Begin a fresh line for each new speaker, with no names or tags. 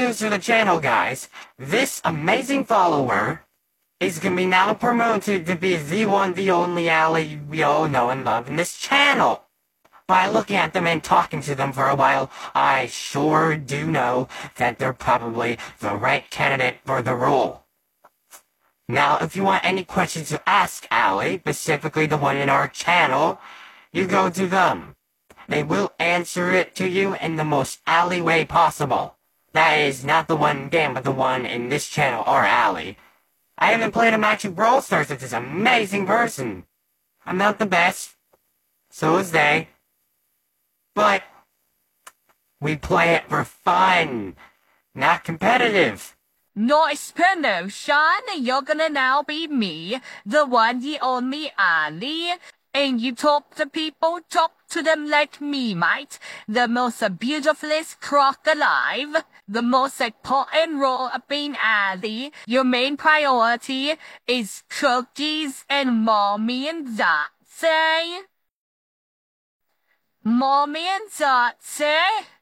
news to the channel, guys. This amazing follower is gonna be now promoted to be the one, the only Allie we all know and love in this channel. By looking at them and talking to them for a while, I sure do know that they're probably the right candidate for the role. Now, if you want any questions to ask Allie, specifically the one in our channel, you go to them. They will answer it to you in the most Allie way possible. That is not the one game, but the one in this channel, or Allie. I haven't played a match of Brawl Stars with this amazing person. I'm not the best. So is they. But we play it for fun, not competitive.
Nice promotion. You're gonna now be me, the one, the only Allie. And you talk to people, talk to them like me, mate. The most beautifulest croc alive. The most important role of being Allie. Your main priority is cookies and mommy and Dotsie. Mommy and Dotsie.